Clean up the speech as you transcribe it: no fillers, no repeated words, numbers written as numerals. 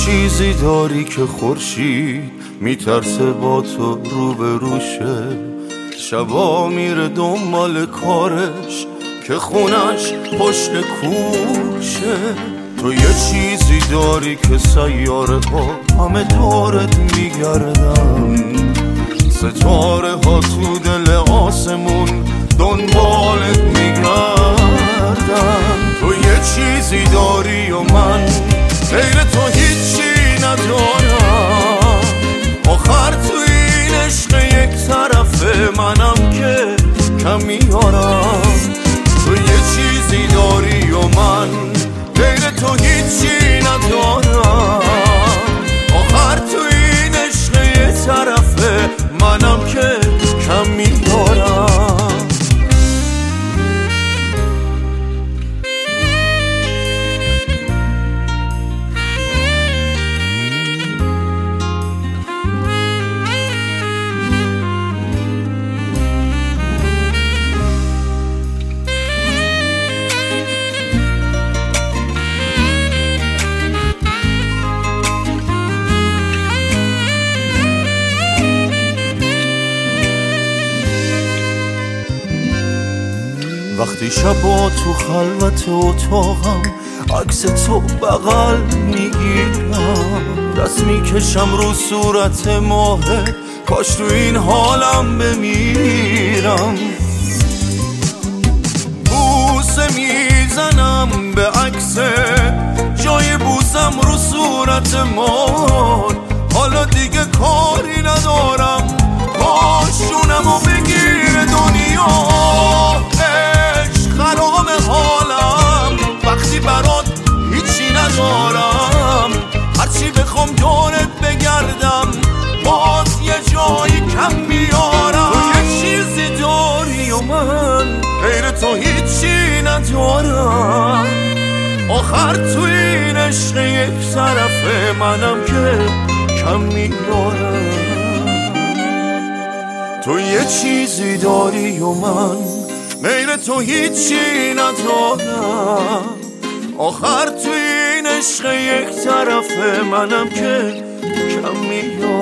چیزی داری که خورشید میترسه با تو روبروشه، شبا میره دنبال کارش که خونش پشت کوشه. تو یه چیزی داری که سیاره ها همه دورت میگردن، ستاره ها تو دل آسمون دنبالت میگردن. تو یه چیزی داری و من غیر تو هیچی ندارم، آخر تو این عشق یک طرفه منم که کم میارم. تو یه چیزی داری و من غیر تو هیچی ندارم، آخر تو این عشق یک طرفه منم که کم میارم. وقتی شبا تو خلوت اتاقم عکس تو بغل میگیرم، دست میکشم رو صورت ماهت، کاش تو این حالم بمیرم. بوسه میزنم به عکس جای بوسم رو صورت مات، حالا دیگه کاری ندارم کاشونمو بگیر دنیا. خرام حالم وقتی برات هیچی ندارم، هرچی بخوام دورت بگردم باز یه جایی کم میارم. تو یه چیزی داری و من غیر تو هیچی ندارم، آخر تو این عشق یک طرفه منم که کم میارم. تو یه چیزی داری و من غیر تو هیچی ندارم، آخر تو این عشق یک طرفه منم که کم میارم.